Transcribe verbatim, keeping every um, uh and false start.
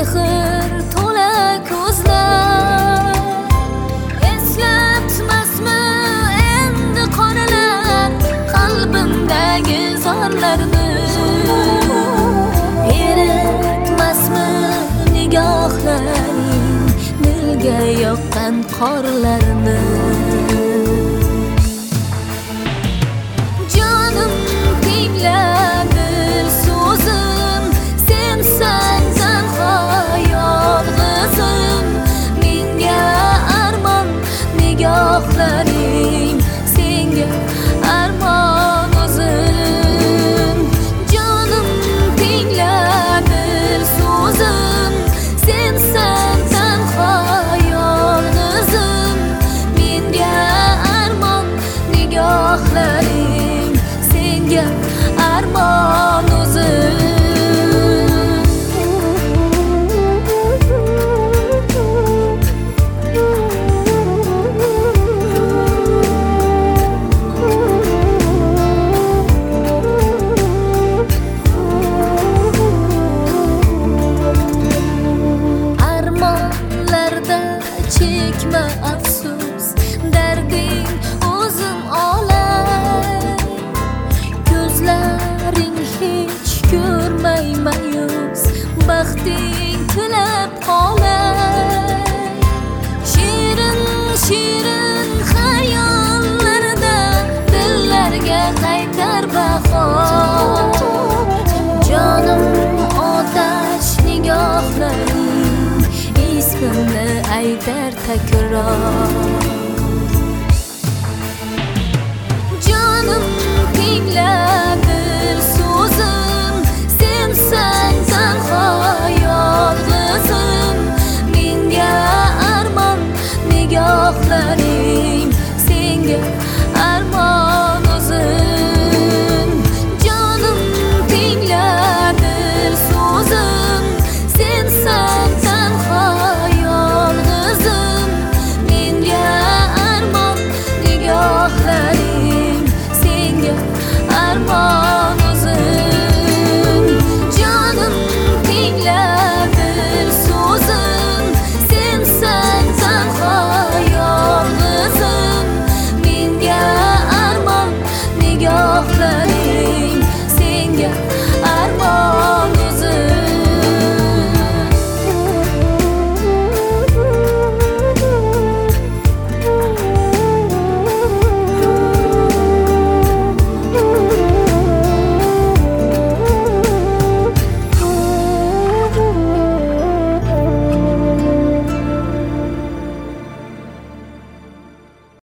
mehr to'la ko'zlar eslatmasmi endi qoralar qalbimdagi zorlarni eritmasmi nigohlaring dilga yoqqan qorlarni jonim tingla dil so'zim sensan tanho yolg'izim menga armon nigohlaring senga armon o'zim jonim tingla dil so'zim sensan tanho yolg'izim menga armon nigohlaring senga armon o'zim armonlarda chekma afsus darding o'zim olay ko'zlaring hech ko'rmay mayus baxting tilab qolay shirin shirin xayollarda dillarga qaytar bahor jonim otash nigohlaring ismimni aytar takror